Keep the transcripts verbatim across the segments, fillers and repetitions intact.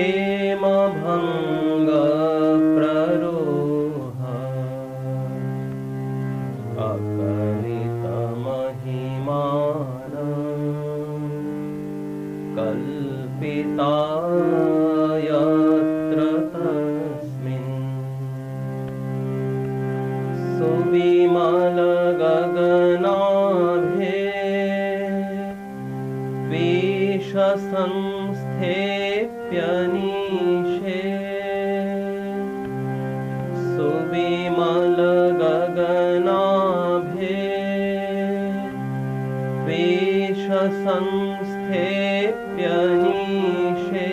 प्रेमभङ्ग प्ररोह अकलितमहिमान कल्पिता यत्र तस्मिन् सुविमलगगनाभे द्वेषसंस्थेप्यनीशे सुविमलगगनाभे द्वेषसंस्थेप्यनीशे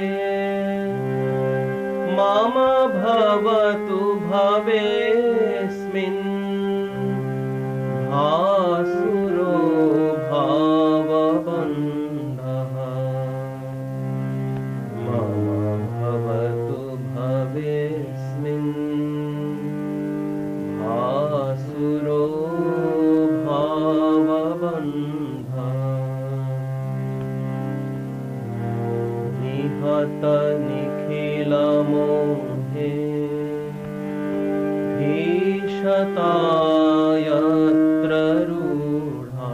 मम भवतु भवेऽस्मिन् भासुरो भावबन्धः मम भवतु भवेऽस्मिन् भासुरो भावबन्धः निहत निखिलमोहे भीषता यत्र रूढा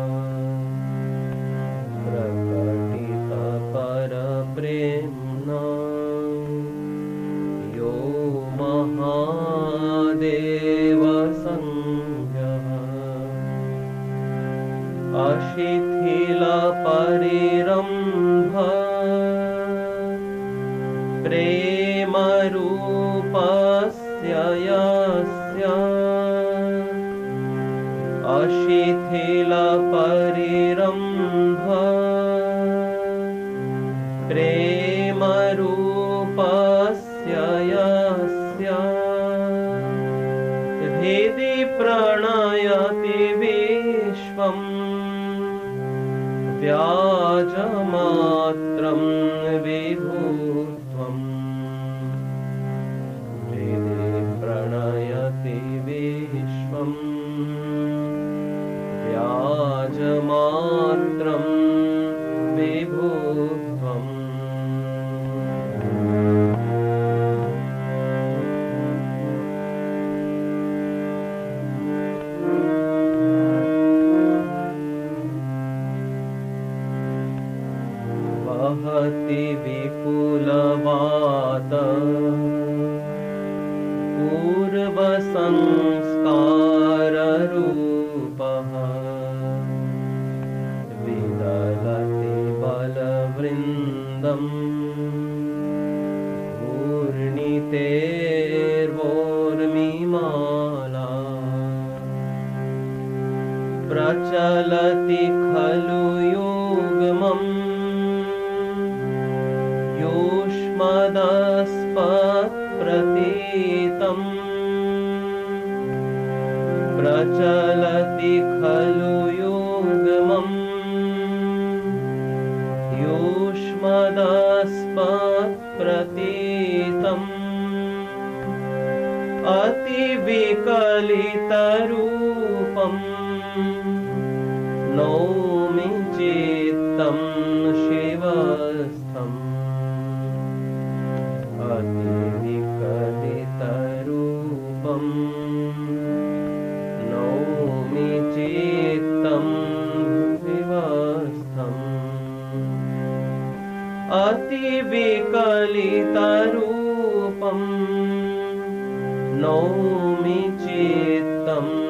प्रकटित परप्रेम्णा यो महादेवसंज्ञः अशिथिलपरिरम्भ प्रेमरूपस्य यस्य अशिथिलपरिरम्भ प्रेमरूपस्य यस्य हृदि प्रणयति विश्वम् व्याजमात्रं विभुत्वम् हृदि प्रणयति विश्वम् व्याजमात्रं विभुत्वम् वहति विपुलवात पूर्वसंस्काररूपः विदलति बलवृन्दम् ऊर्णितेर्वोर्मिमाला प्रचलति खलु युग्मम् युष्मदस्पत्प्रतीतम् प्रचलति खलु युग्मम् युष्मदस्पत्प्रतीतम् अतिविकलितरूपम् नौमि चित्तं शिवस्थम् अतिविकलितरूपम् नौमि चित्तं शिवस्थम् अतिविकलितरूपम् नौमि चित्तं